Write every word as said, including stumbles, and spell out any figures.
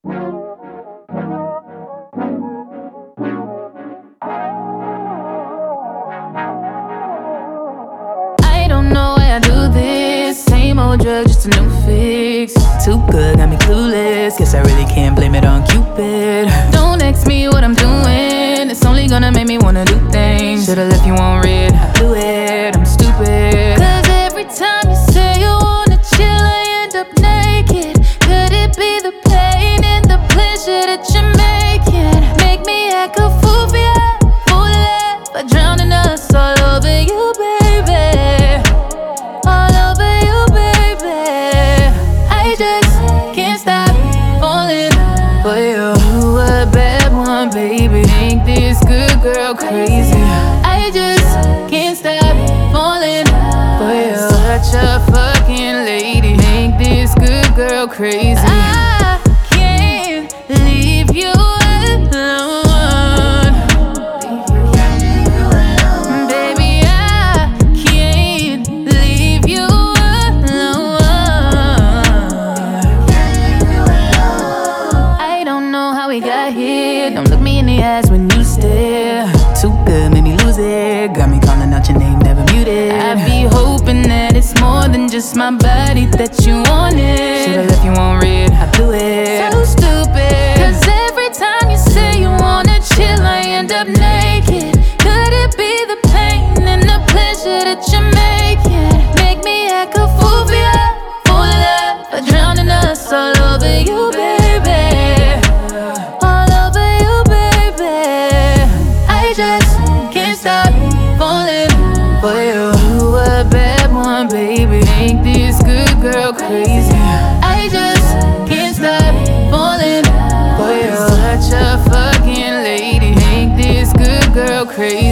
I don't know why I do this. Same old drug, just a new fix. Too good, got me clueless. Guess I really can't blame it on Cupid. Don't ask me what I'm doing. It's only gonna make me wanna do things. Should've left you on red, I blew it, I'm stupid. Cause every time you say you wanna chill, I end up naked. Could it be the pain and the pleasure that you're making? Make me act a fool for you, fool of love, by drowning us all over you, baby. All over you, baby. I just can't stop falling for you. You a bad one, baby. Make this good girl crazy. I just can't stop falling for you. Such a fucking lady. Make this good girl crazy. I can't leave you alone. Baby, I can't leave you alone. I don't know how we got here. Don't look me in the eyes when you stare. Too good, made me lose it. Got me calling out your name, never muted. I be hoping that it's more than just my body that you wanted. Should've left you on red, I blew it. So stupid. Cause every time you say you wanna chill, I end up naked. Could it be the pain and the pleasure that you're making? Make me act a fool for you, fool of love, for drowning us all over you, baby. All over you, baby. I just can't stop falling for you. You a bad one, baby. Make this good girl crazy. I just can't stop falling for you. Such a fucking lady. Make this good girl crazy.